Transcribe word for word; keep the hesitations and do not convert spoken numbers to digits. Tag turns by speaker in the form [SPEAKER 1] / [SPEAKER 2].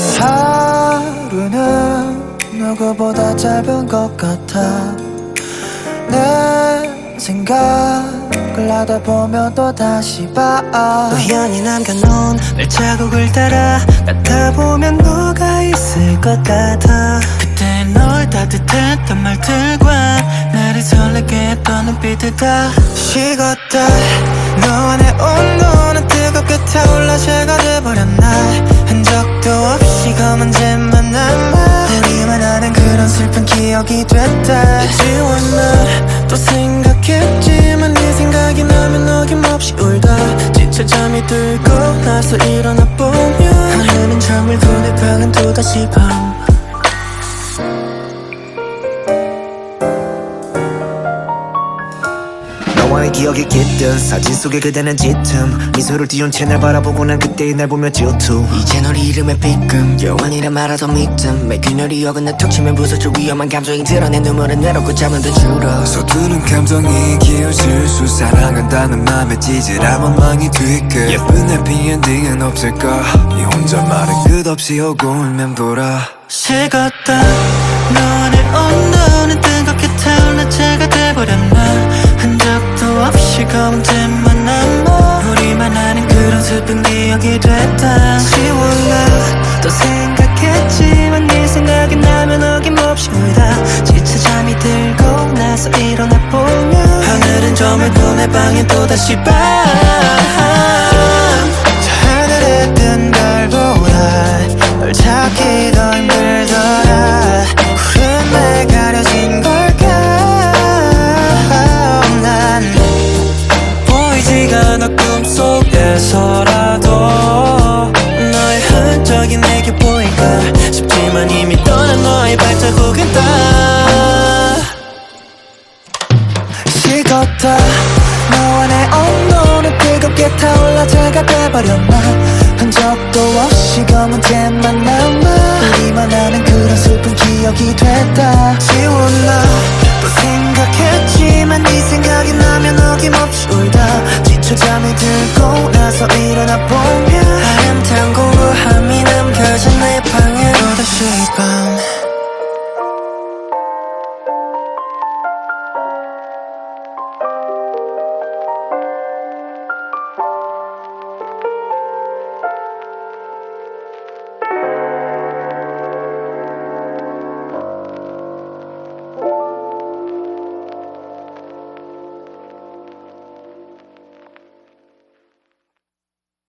[SPEAKER 1] 하루는 누구보다 짧은 것 같아. 내 생각을 하다 보면 또 다시 봐.
[SPEAKER 2] 우연히 남겨놓은 발자국을 따라 가다 보면 너가 있을 것 같아. 그때 널 따뜻했던 말들과 나를 설레게 했던 눈빛들 다 식었다. 너와 내 온도는 뜨겁게 타올라 죄가 돼버렸나. 흔적도 없이 검은 잼만 남아 우리만 아는 그런 슬픈 기억이 됐다. 지웠나 또 생각했지만 네 생각이 나면 어김없이 울다. 지쳐 잠이 들고 나서 일어나 보면 하늘은 저물고 내 방은 또다시 밤.
[SPEAKER 3] 너와의 기억이 깃든 사진 속에 그대는 짙음 미소를 띄운 채 날 바라보고 난 그때의 날 보며 질투.
[SPEAKER 2] 이제 널 이름에 삐끔 영원이라 말하던 믿음 매 그녀를 역은 내 턱 치면 부서질 위험한 감정이 드러내 눈물은 내놓고 잠은 더 줄어.
[SPEAKER 4] 서투른 감정이 기울질 수 사랑한다는 맘에 찌질한 원망이 뒤끝 예쁜 해피엔딩은 없을까. 네 혼잣말은 끝없이 오고 울면 돌아.
[SPEAKER 2] 식었다. 너와 내 온도는 뜨겁게 타올라 죄가 돼버렸나. 흔적도 없이 검은 잼만 남아 우리만 아는 그런 슬픈 기억이 됐다. 지울라 또 생각했지만 네 생각이 나면 어김없이 울다. 지쳐 잠이 들고 나서 일어나 보면 하늘은 저물고 내 방엔 또다시 밤.
[SPEAKER 1] 저 하늘에 뜬 별보다 널 찾기 더 힘들더라. 구름 날 가려진 걸까. 난
[SPEAKER 2] 보이지가 않아 꿈속에서라도 너의 흔적이 내게 보일까 싶지만 이미 떠난 너의 발자국은 다
[SPEAKER 1] 식었다. 너와 내 온도는 뜨겁게 타올라 죄가 돼버렸나. 흔적도 없이 검은 잼만 남아 우리만 아는 그런 슬픈 기억이 됐다.